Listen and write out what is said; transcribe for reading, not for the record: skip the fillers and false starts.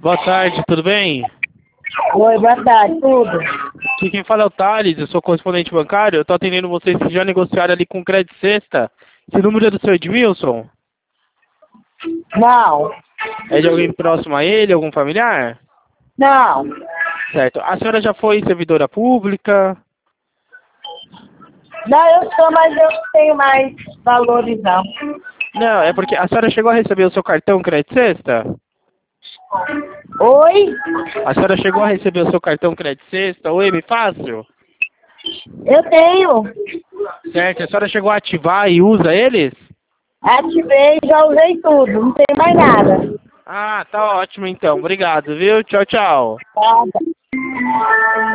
Boa tarde, tudo bem? Oi, boa tarde, tudo? Aqui quem fala é o Thales, eu sou correspondente bancário. Eu tô atendendo vocês que já negociaram ali com o Credit Sexta. Esse número é do seu Edmilson? Não, É de alguém próximo a ele, algum familiar? não, Certo. A senhora já foi servidora pública? não, eu sou, mas eu não tenho mais valores, não. Não, é porque a senhora chegou a receber o seu cartão Credit Sexta? Oi? A senhora chegou a receber o seu cartão Credit Sexta, o M Fácil? Eu tenho. Certo. A senhora chegou a ativar e usa eles? Ativei, já usei tudo, não tenho mais nada. Ah, tá ótimo então. Obrigado, viu? Tchau, tchau. Nada.